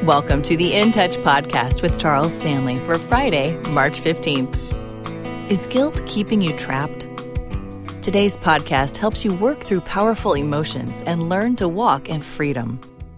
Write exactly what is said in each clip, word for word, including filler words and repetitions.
Welcome to the In Touch podcast with Charles Stanley for Friday, March fifteenth. Is guilt keeping you trapped? Today's podcast helps you work through powerful emotions and learn to walk in freedom.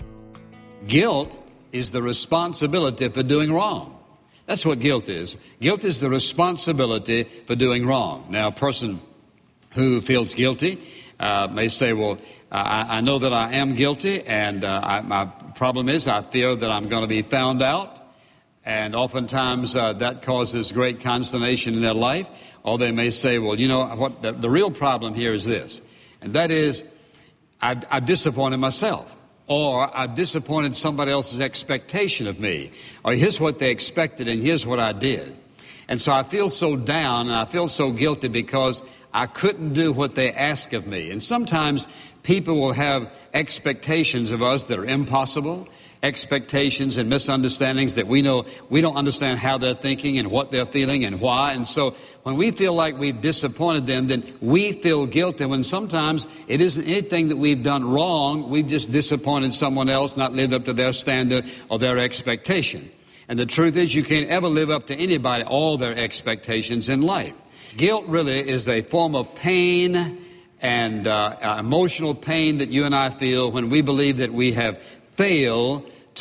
Guilt is the responsibility for doing wrong. That's what guilt is. Guilt is the responsibility for doing wrong. Now, a person who feels guilty uh, may say, well, I, I know that I am guilty, and uh, I, my problem is I fear that I'm going to be found out. And oftentimes uh, that causes great consternation in their life. Or they may say, well, you know, what the, the real problem here is this. And that is, I've, I've disappointed myself. Or I've disappointed somebody else's expectation of me. Or here's what they expected and here's what I did. And so I feel so down and I feel so guilty because I couldn't do what they ask of me. And sometimes people will have expectations of us that are impossible. Expectations and misunderstandings that we know we don't understand how they're thinking and what they're feeling and why. And so when we feel like we've disappointed them, then we feel guilty when sometimes it isn't anything that we've done wrong. We've just disappointed someone else, not lived up to their standard or their expectation. And the truth is you can't ever live up to anybody, all their expectations in life. Guilt really is a form of pain and uh, emotional pain that you and I feel when we believe that we have fail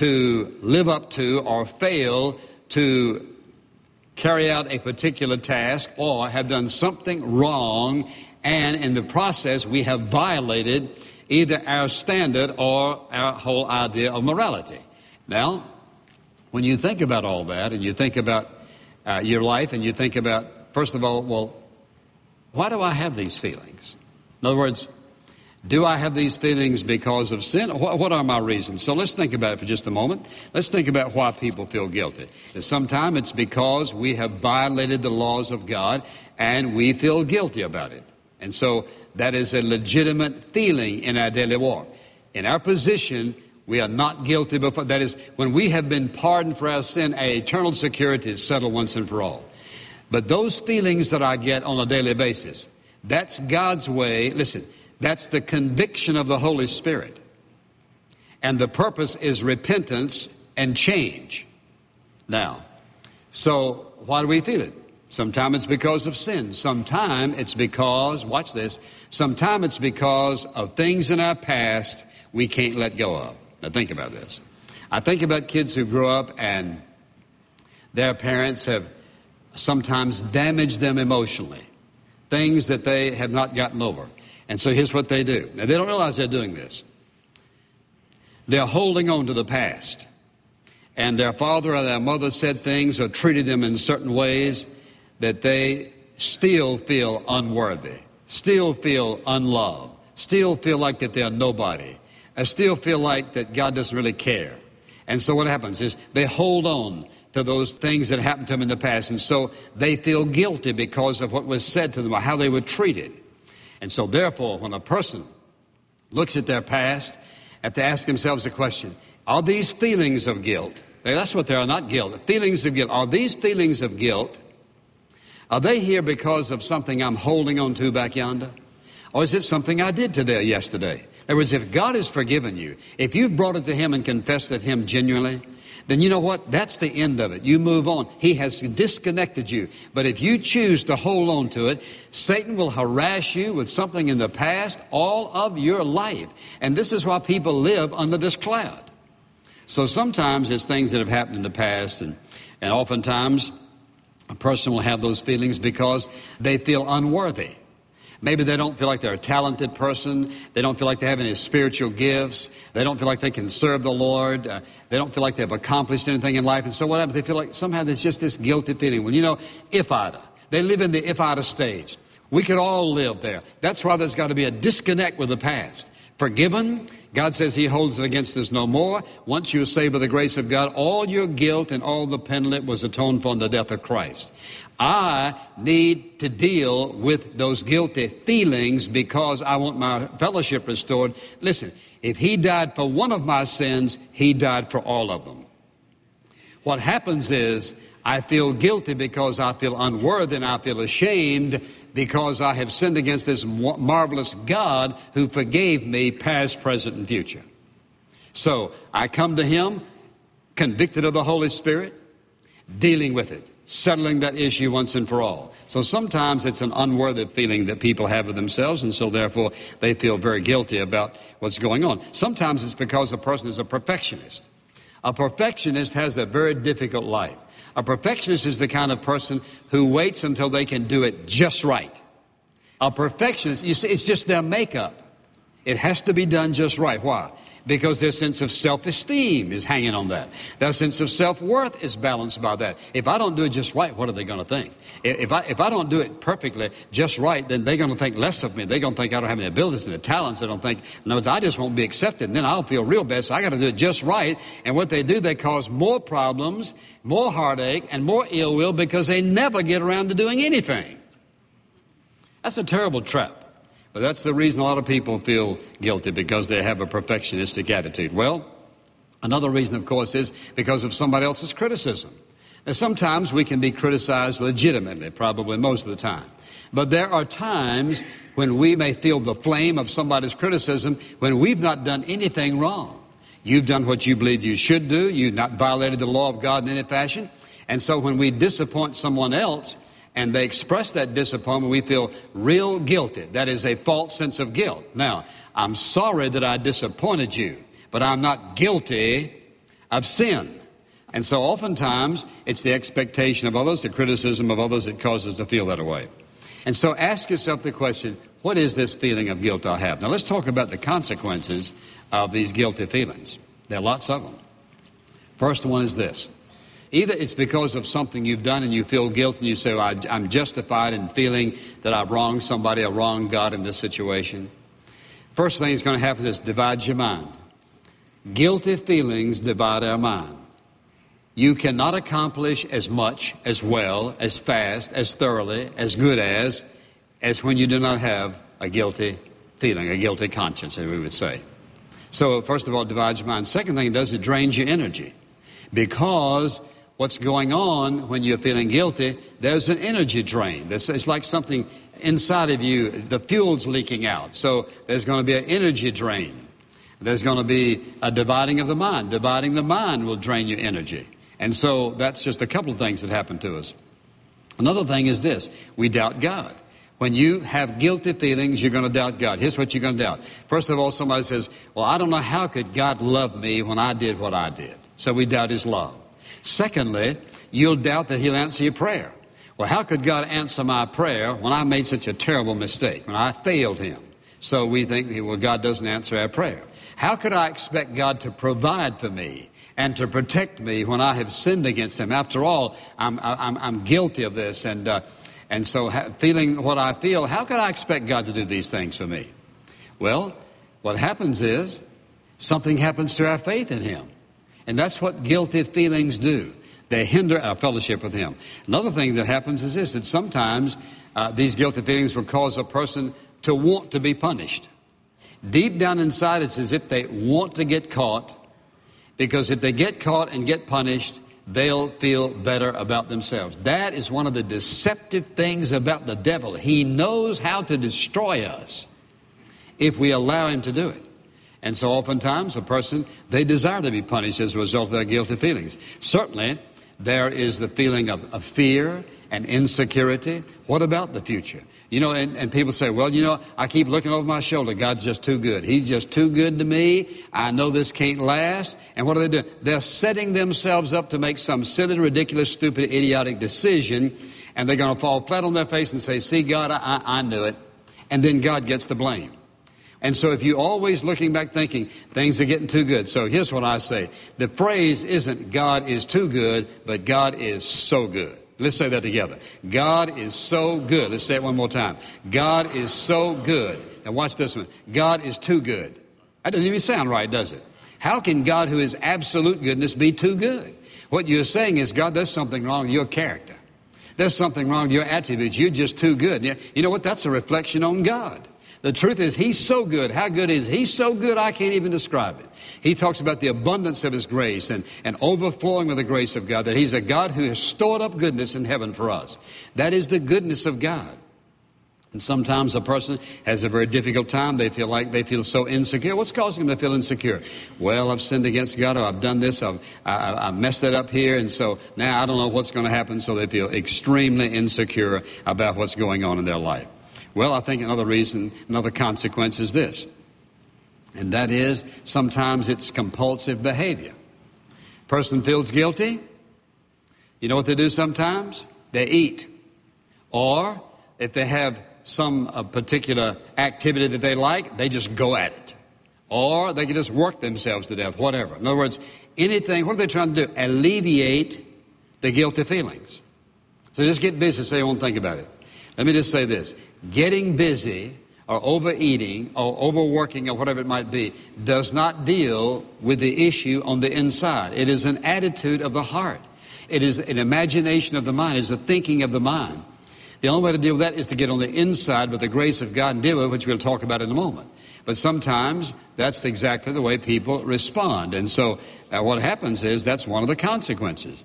to live up to or fail to carry out a particular task or have done something wrong, and in the process we have violated either our standard or our whole idea of morality. Now, when you think about all that and you think about uh, your life and you think about, first of all, well, why do I have these feelings? In other words, do I have these feelings because of sin? What are my reasons? So let's think about it for just a moment. Let's think about why people feel guilty. Sometimes it's because we have violated the laws of God and we feel guilty about it. And so that is a legitimate feeling in our daily walk. In our position, we are not guilty before. That is, when we have been pardoned for our sin, our eternal security is settled once and for all. But those feelings that I get on a daily basis, that's God's way. Listen. That's the conviction of the Holy Spirit. And the purpose is repentance and change. Now, so why do we feel it? Sometimes it's because of sin. Sometimes it's because, watch this, sometimes it's because of things in our past we can't let go of. Now think about this. I think about kids who grow up and their parents have sometimes damaged them emotionally. Things that they have not gotten over. And so here's what they do. Now, they don't realize they're doing this. They're holding on to the past. And their father or their mother said things or treated them in certain ways that they still feel unworthy, still feel unloved, still feel like that they're nobody, and still feel like that God doesn't really care. And so what happens is they hold on to those things that happened to them in the past. And so they feel guilty because of what was said to them or how they were treated. And so therefore, when a person looks at their past, have to ask themselves a question. Are these feelings of guilt? That's what they are, not guilt. Feelings of guilt. Are these feelings of guilt, are they here because of something I'm holding on to back yonder? Or is it something I did today or yesterday? In other words, if God has forgiven you, if you've brought it to Him and confessed it to Him genuinely, then you know what? That's the end of it. You move on. He has disconnected you. But if you choose to hold on to it, Satan will harass you with something in the past all of your life. And this is why people live under this cloud. So sometimes it's things that have happened in the past, and, and oftentimes a person will have those feelings because they feel unworthy. Maybe they don't feel like they're a talented person. They don't feel like they have any spiritual gifts. They don't feel like they can serve the Lord. Uh, they don't feel like they've accomplished anything in life. And so what happens? They feel like somehow there's just this guilty feeling. Well, you know, if I'da. They live in the if I'da stage. We could all live there. That's why there's got to be a disconnect with the past. Forgiven, God says He holds it against us no more. Once you are saved by the grace of God, all your guilt and all the penalty was atoned for in the death of Christ. I need to deal with those guilty feelings because I want my fellowship restored. Listen, if He died for one of my sins, He died for all of them. What happens is I feel guilty because I feel unworthy and I feel ashamed because I have sinned against this marvelous God who forgave me past, present, and future. So I come to Him convicted of the Holy Spirit, dealing with it, settling that issue once and for all. So sometimes it's an unworthy feeling that people have of themselves, and so therefore they feel very guilty about what's going on. Sometimes it's because a person is a perfectionist. A perfectionist has a very difficult life. A perfectionist is the kind of person who waits until they can do it just right. A perfectionist, you see, it's just their makeup. It has to be done just right. Why? Because their sense of self-esteem is hanging on that. Their sense of self-worth is balanced by that. If I don't do it just right, what are they going to think? If I, if I don't do it perfectly just right, then they're going to think less of me. They're going to think I don't have any abilities and the talents. They don't think, no, I just won't be accepted. And then I'll feel real bad, so I got to do it just right. And what they do, they cause more problems, more heartache, and more ill will because they never get around to doing anything. That's a terrible trap. But that's the reason a lot of people feel guilty, because they have a perfectionistic attitude. Well, another reason, of course, is because of somebody else's criticism. Now, sometimes we can be criticized legitimately, probably most of the time. But there are times when we may feel the flame of somebody's criticism when we've not done anything wrong. You've done what you believe you should do. You've not violated the law of God in any fashion. And so when we disappoint someone else, and they express that disappointment, we feel real guilty. That is a false sense of guilt. Now, I'm sorry that I disappointed you, but I'm not guilty of sin. And so oftentimes, it's the expectation of others, the criticism of others that causes us to feel that way. And so ask yourself the question, what is this feeling of guilt I have? Now, let's talk about the consequences of these guilty feelings. There are lots of them. First one is this. Either it's because of something you've done and you feel guilt and you say, well, I, I'm justified in feeling that I've wronged somebody or wronged God in this situation. First thing that's going to happen is divide your mind. Guilty feelings divide our mind. You cannot accomplish as much, as well, as fast, as thoroughly, as good as, as when you do not have a guilty feeling, a guilty conscience, as we would say. So, first of all, it divides your mind. Second thing it does, it drains your energy. Because what's going on when you're feeling guilty, there's an energy drain. It's like something inside of you, the fuel's leaking out. So there's going to be an energy drain. There's going to be a dividing of the mind. Dividing the mind will drain your energy. And so that's just a couple of things that happen to us. Another thing is this. We doubt God. When you have guilty feelings, you're going to doubt God. Here's what you're going to doubt. First of all, somebody says, well, I don't know how could God love me when I did what I did. So we doubt His love. Secondly, you'll doubt that He'll answer your prayer. Well, how could God answer my prayer when I made such a terrible mistake, when I failed Him? So we think, well, God doesn't answer our prayer. How could I expect God to provide for me and to protect me when I have sinned against Him? After all, I'm, I'm, I'm guilty of this. And, uh, and so ha- feeling what I feel, how could I expect God to do these things for me? Well, what happens is something happens to our faith in Him. And that's what guilty feelings do. They hinder our fellowship with Him. Another thing that happens is this, that sometimes uh, these guilty feelings will cause a person to want to be punished. Deep down inside, it's as if they want to get caught, because if they get caught and get punished, they'll feel better about themselves. That is one of the deceptive things about the devil. He knows how to destroy us if we allow him to do it. And so oftentimes a person, they desire to be punished as a result of their guilty feelings. Certainly, there is the feeling of, of fear and insecurity. What about the future? You know, and, and people say, well, you know, I keep looking over my shoulder. God's just too good. He's just too good to me. I know this can't last. And what are they doing? They're setting themselves up to make some silly, ridiculous, stupid, idiotic decision. And they're going to fall flat on their face and say, see, God, I, I knew it. And then God gets the blame. And so if you're always looking back thinking things are getting too good. So here's what I say. The phrase isn't God is too good, but God is so good. Let's say that together. God is so good. Let's say it one more time. God is so good. Now watch this one. God is too good. That doesn't even sound right, does it? How can God, who is absolute goodness, be too good? What you're saying is, God, there's something wrong with your character. There's something wrong with your attributes. You're just too good. You know what? That's a reflection on God. The truth is, He's so good. How good is He? He's so good I can't even describe it. He talks about the abundance of His grace and, and overflowing with the grace of God, that He's a God who has stored up goodness in heaven for us. That is the goodness of God. And sometimes a person has a very difficult time. They feel like they feel so insecure. What's causing them to feel insecure? Well, I've sinned against God, or I've done this, I've, I, I messed it up here, and so now I don't know what's going to happen, so they feel extremely insecure about what's going on in their life. Well, I think another reason, another consequence is this, and that is sometimes it's compulsive behavior. Person feels guilty. You know what they do sometimes? They eat. Or if they have some uh, particular activity that they like, they just go at it. Or they can just work themselves to death, whatever. In other words, anything, what are they trying to do? Alleviate the guilty feelings. So just get busy so you won't think about it. Let me just say this. Getting busy or overeating or overworking or whatever it might be does not deal with the issue on the inside. It is an attitude of the heart. It is an imagination of the mind. It is a thinking of the mind. The only way to deal with that is to get on the inside with the grace of God and deal with it, which we'll talk about in a moment. But sometimes that's exactly the way people respond. And so uh, what happens is that's one of the consequences.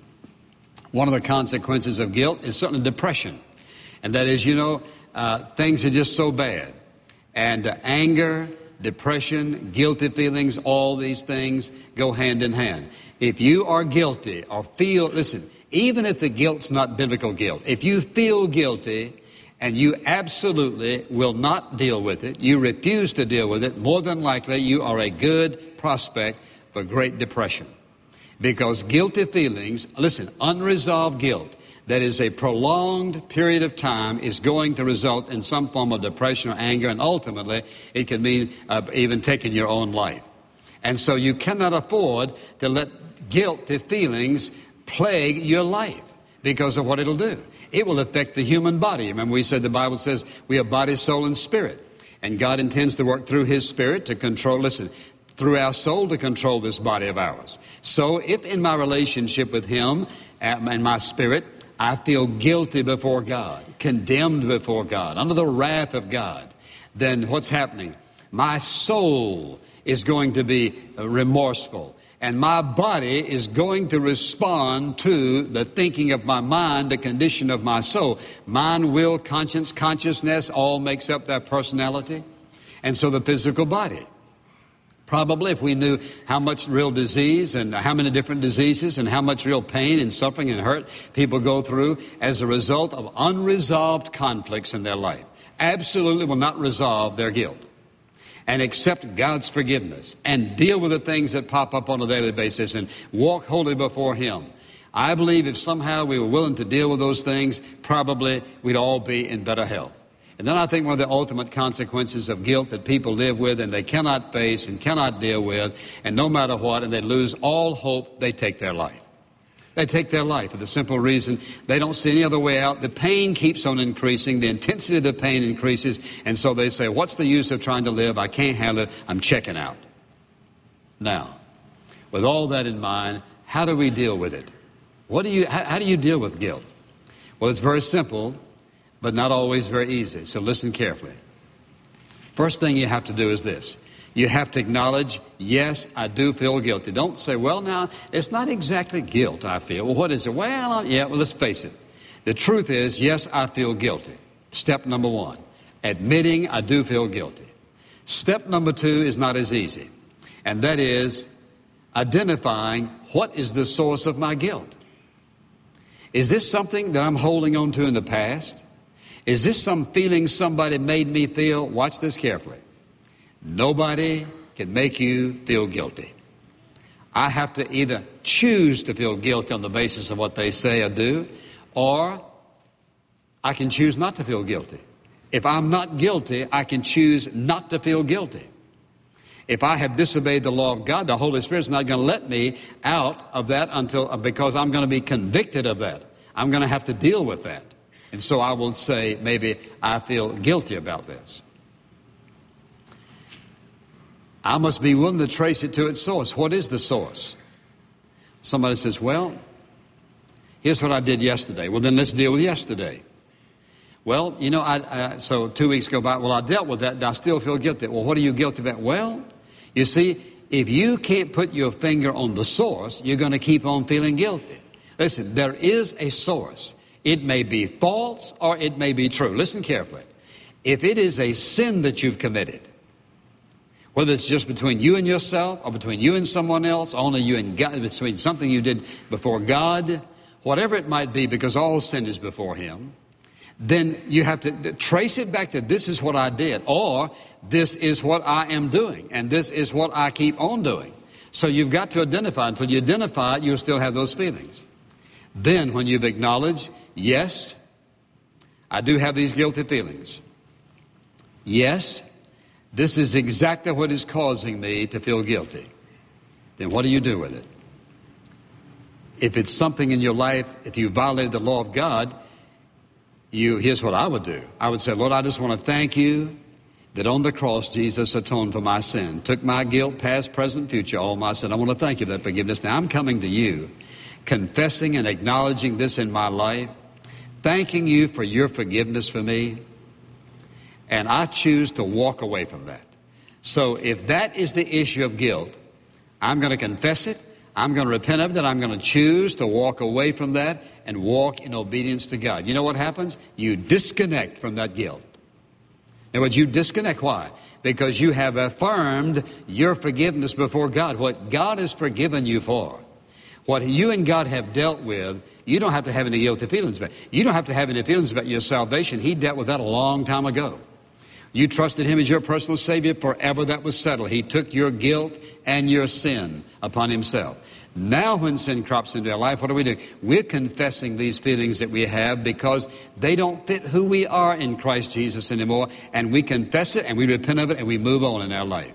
One of the consequences of guilt is certainly depression. And that is, you know, uh, things are just so bad. And uh, anger, depression, guilty feelings, all these things go hand in hand. If you are guilty or feel, listen, even if the guilt's not biblical guilt, if you feel guilty and you absolutely will not deal with it, you refuse to deal with it, more than likely you are a good prospect for Great Depression. Because guilty feelings, listen, unresolved guilt that is a prolonged period of time is going to result in some form of depression or anger, and ultimately it can mean uh, even taking your own life. And so you cannot afford to let guilty feelings plague your life because of what it'll do. It will affect the human body. Remember we said the Bible says we have body, soul, and spirit. And God intends to work through His Spirit to control, listen, through our soul to control this body of ours. So if in my relationship with Him and my spirit, I feel guilty before God, condemned before God, under the wrath of God, then what's happening? My soul is going to be remorseful. And my body is going to respond to the thinking of my mind, the condition of my soul. Mind, will, conscience, consciousness all makes up that personality. And so the physical body. Probably if we knew how much real disease and how many different diseases and how much real pain and suffering and hurt people go through as a result of unresolved conflicts in their life, absolutely will not resolve their guilt. And accept God's forgiveness and deal with the things that pop up on a daily basis and walk holy before Him. I believe if somehow we were willing to deal with those things, probably we'd all be in better health. And then I think one of the ultimate consequences of guilt that people live with and they cannot face and cannot deal with, and no matter what, and they lose all hope, they take their life. They take their life for the simple reason they don't see any other way out. The pain keeps on increasing. The intensity of the pain increases. And so they say, what's the use of trying to live? I can't handle it. I'm checking out. Now, with all that in mind, how do we deal with it? What do you, how, how do you deal with guilt? Well, it's very simple, but not always very easy. So listen carefully. First thing you have to do is this. You have to acknowledge, yes, I do feel guilty. Don't say, well, now, it's not exactly guilt I feel. Well, what is it? Well, yeah, well, let's face it. The truth is, yes, I feel guilty. Step number one, admitting I do feel guilty. Step number two is not as easy, and that is identifying what is the source of my guilt. Is this something that I'm holding on to in the past? Is this some feeling somebody made me feel? Watch this carefully. Nobody can make you feel guilty. I have to either choose to feel guilty on the basis of what they say or do, or I can choose not to feel guilty. If I'm not guilty, I can choose not to feel guilty. If I have disobeyed the law of God, the Holy Spirit's not going to let me out of that until because I'm going to be convicted of that. I'm going to have to deal with that. And so I will say, maybe I feel guilty about this. I must be willing to trace it to its source. What is the source? Somebody says, well, here's what I did yesterday. Well, then let's deal with yesterday. Well, you know, I, I, so two weeks go by. Well, I dealt with that. And I still feel guilty. Well, what are you guilty about? Well, you see, if you can't put your finger on the source, you're going to keep on feeling guilty. Listen, there is a source. It may be false or it may be true. Listen carefully. If it is a sin that you've committed, whether it's just between you and yourself or between you and someone else, only you and God, between something you did before God, whatever it might be, because all sin is before Him, then you have to trace it back to this is what I did, or this is what I am doing, and this is what I keep on doing. So you've got to identify. Until you identify it, you'll still have those feelings. Then when you've acknowledged, yes, I do have these guilty feelings. Yes, this is exactly what is causing me to feel guilty. Then what do you do with it? If it's something in your life, if you violated the law of God, you, here's what I would do. I would say, Lord, I just want to thank you that on the cross, Jesus atoned for my sin, took my guilt, past, present, future, all my sin. I want to thank you for that forgiveness. Now I'm coming to you, confessing and acknowledging this in my life, thanking you for your forgiveness for me, and I choose to walk away from that. So if that is the issue of guilt, I'm going to confess it, I'm going to repent of it, I'm going to choose to walk away from that and walk in obedience to God. You know what happens? You disconnect from that guilt. In other words, you disconnect. Why? Because you have affirmed your forgiveness before God. What God has forgiven you for, what you and God have dealt with, you don't have to have any guilty feelings about. You don't have to have any feelings about your salvation. He dealt with that a long time ago. You trusted Him as your personal Savior, forever that was settled. He took your guilt and your sin upon Himself. Now when sin crops into our life, what do we do? We're confessing these feelings that we have because they don't fit who we are in Christ Jesus anymore, and we confess it and we repent of it and we move on in our life.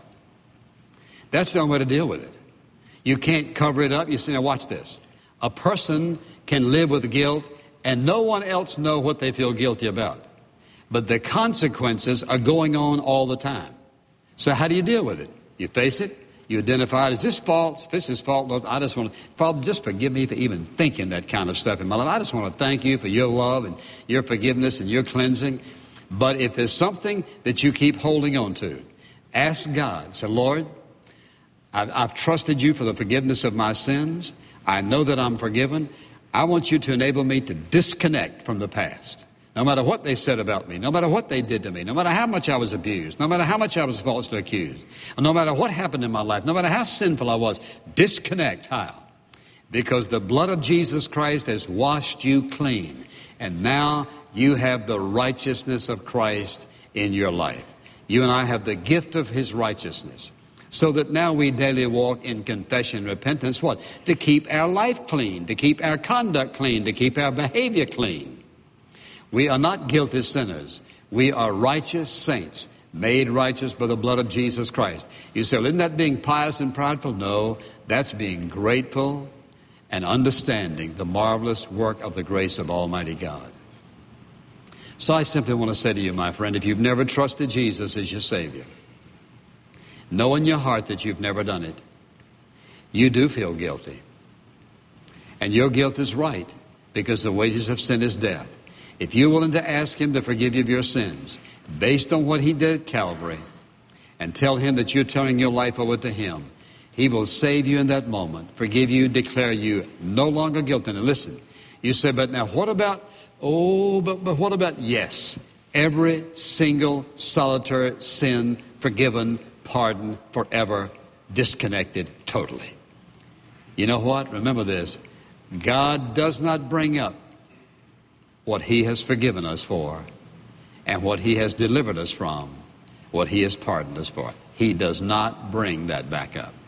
That's the only way to deal with it. You can't cover it up. You say, now watch this. A person can live with guilt and no one else know what they feel guilty about. But the consequences are going on all the time. So how do you deal with it? You face it. You identify it. Is this false? If this is fault, Lord, I just want to, Father, just forgive me for even thinking that kind of stuff in my life. I just want to thank you for your love and your forgiveness and your cleansing. But if there's something that you keep holding on to, ask God. Say, Lord, I've, I've trusted you for the forgiveness of my sins. I know that I'm forgiven. I want you to enable me to disconnect from the past. No matter what they said about me, no matter what they did to me, no matter how much I was abused, no matter how much I was falsely accused, no matter what happened in my life, no matter how sinful I was, disconnect. How? Because the blood of Jesus Christ has washed you clean, and now you have the righteousness of Christ in your life. You and I have the gift of His righteousness, so that now we daily walk in confession and repentance. What? To keep our life clean, to keep our conduct clean, to keep our behavior clean. We are not guilty sinners. We are righteous saints, made righteous by the blood of Jesus Christ. You say, well, isn't that being pious and prideful? No, that's being grateful and understanding the marvelous work of the grace of Almighty God. So I simply want to say to you, my friend, if you've never trusted Jesus as your Savior, know in your heart that you've never done it, you do feel guilty. And your guilt is right, because the wages of sin is death. If you're willing to ask Him to forgive you of your sins, based on what He did at Calvary, and tell Him that you're turning your life over to Him, He will save you in that moment, forgive you, declare you no longer guilty. Now listen, you say, but now what about, oh, but, but what about, yes, every single solitary sin forgiven, pardoned, forever, disconnected, totally. You know what? Remember this. God does not bring up what He has forgiven us for and what He has delivered us from, what He has pardoned us for. He does not bring that back up.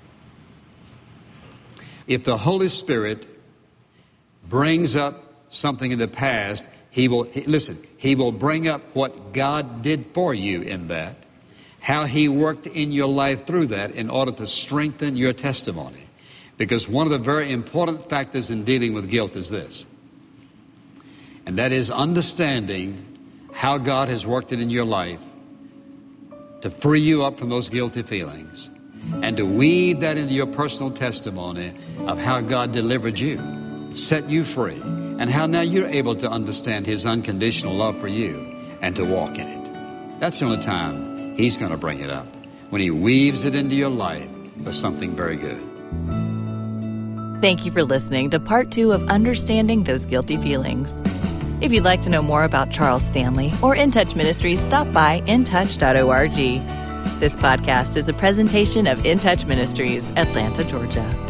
If the Holy Spirit brings up something in the past, He will, he, listen, He will bring up what God did for you in that, how He worked in your life through that in order to strengthen your testimony. Because one of the very important factors in dealing with guilt is this, and that is understanding how God has worked it in your life to free you up from those guilty feelings and to weave that into your personal testimony of how God delivered you, set you free, and how now you're able to understand His unconditional love for you and to walk in it. That's the only time He's going to bring it up, when He weaves it into your life for something very good. Thank you for listening to part two of Understanding Those Guilty Feelings. If you'd like to know more about Charles Stanley or In Touch Ministries, stop by in touch dot org. This podcast is a presentation of In Touch Ministries, Atlanta, Georgia.